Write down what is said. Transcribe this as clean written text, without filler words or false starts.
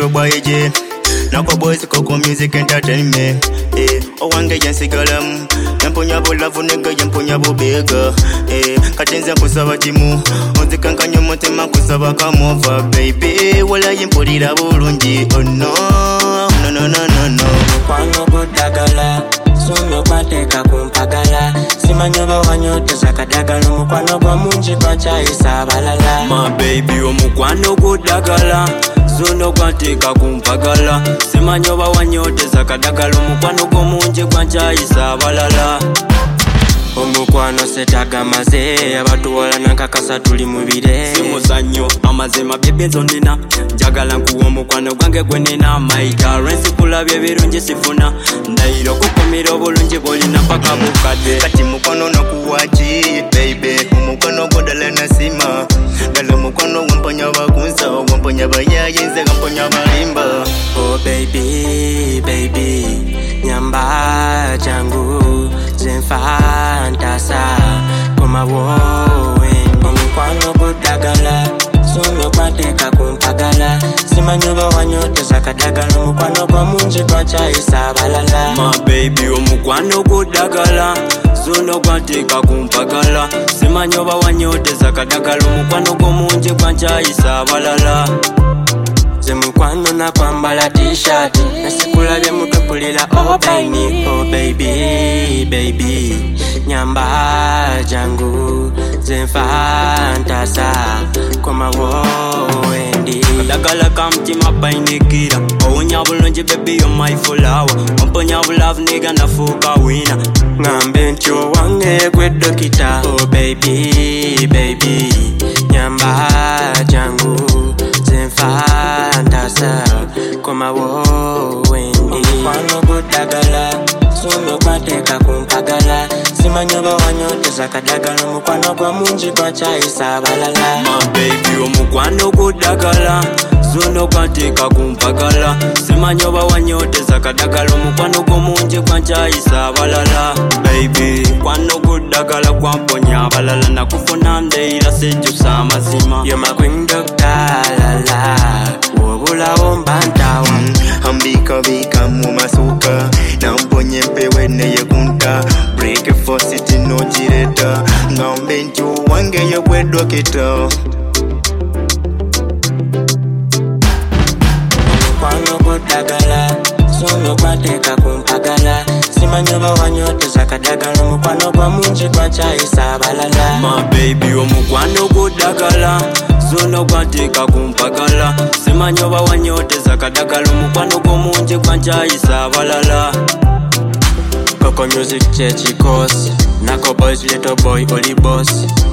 little boy J. Nako boys koko music entertainment. Owange yansigalam. Yamponya bo love nigga yamponya bo bega. Katenza kusaba timu. Onzikankanya mutima kusaba come over baby. Wala yimpulira bulungi. Oh no. No. Kwano kudagala. Suno kwateka kumpagala. Simanyoba wanyote zakadagala. Mukwano kwa munji kwa chai sabalala. My baby omukwano kudagala. Suno kwateka kumpagala. Simanyoba wanyote zakadagala. Mukwano kwa munji kwa chai sabalala. Omukwano setaga maze. Abatuwala nankakasa tuli mubire. Simuzanyo amazema bebe nzonina. Njagala nkuwa omukwano gwange gwenina. Maita rensi kulabye birungi sifuna. Ndayiro kukumira obulungi bolina paka bukadde. Kati mukwano nakuwaji baby. Omukwano godala nasima. Dala mukwano wamponya bakunsa. Wamponya bayayinze wamponya balimba. Oh baby nyamba jangu zenfantasa koma wowe omukwano kudagala suno kwateka kumpagala simanyoba wanyote zakadagala omukwano kwa munji kwa chai sabalala. My baby omukwano kudagala suno kwateka kumpagala simanyoba wanyote zakadagala omukwano kwa munji kwa chai sabalala. Zemukwano na kwambala t-shirt nasikulabye mutupulira oh baby nyamba jangu zenfantasa koma wowendi kadagala kamtima painikira owunya bulungi baby you're my flower omponya bulove nigga nafuuka wina ngambe ntyo wange gwe dokita oh baby nyamba jangu zenfantasa koma wowendi omukwano kudagala suno kwateka kumpagala simanyoba wanyote zakadagala omukwano gwa munji kwa chai sabalala. My baby omukwano kudagala suno kwateka kumpagala simanyoba wanyote zakadagala omukwano gwa munji kwa chai sabalala. Baby kwano kudagala kwamponya abalala nakufuna ndeira sejjusa amazima. You're my queen doctor lala wobulawo mbantawa Ambika mumasuka namponye mpewe neye kunta breakfast no jireta ngambe ntyo wange yegwe dokita. omukwano kudagala suno kwateka kumpagala simanyoba wanyote zakadagala omukwano gwa munji kwa chai sabalala. My baby omukwano kudagala suno kwateka kumpagala simanyoba wanyote zakadagala omukwano gwa munji kwa chai sabalala. Koko music chechikosi nako boys little boy oli boss